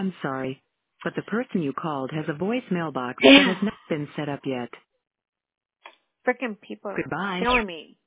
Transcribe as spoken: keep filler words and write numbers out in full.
I'm sorry, but the person you called has a voicemail box that has Damn. not been set up yet. Freaking people are Goodbye. killing me.